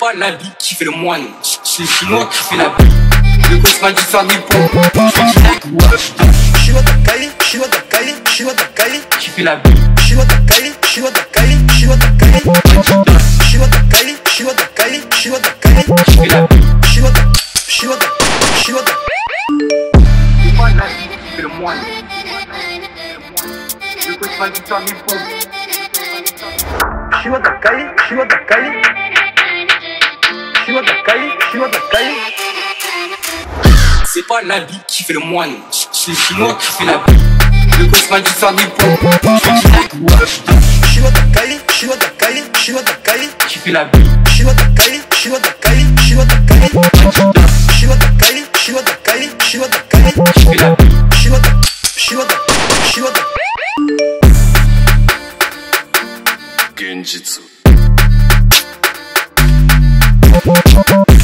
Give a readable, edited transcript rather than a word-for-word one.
pas la bite qui fait le moine, c'est moi qui fais la bite. Le gosse m'a dit faire des pompes, Shima Takali, Shima Takali, Shima Takali, qui fait la bite. Shima Takali, Shima Takali, Shima Takali, Shima Takali, Shima Takali, Shima Takali, Qui fait la bite. Shima Tak, Shima Tak, Shima Tak. C'est pas la bite qui fait le moine. Le gosse m'a dit faire des pompes. Shima Takali, Shima Takali, Shima Takali, Shima Takali. C'est pas la bite qui fait le moine, c'est moi qui fais la bite. Le gosse m'a dit faire des pompes. Shima Takali, Shima Takali, Shima Takali, Qui fait la bite. Shima Takali, Shima Takali, Shima Takali, Shima Takali, Shima Takali, Shima Takali, Qui fait la bite. Shima Tak, Shima Tak, Shima Tak. 現実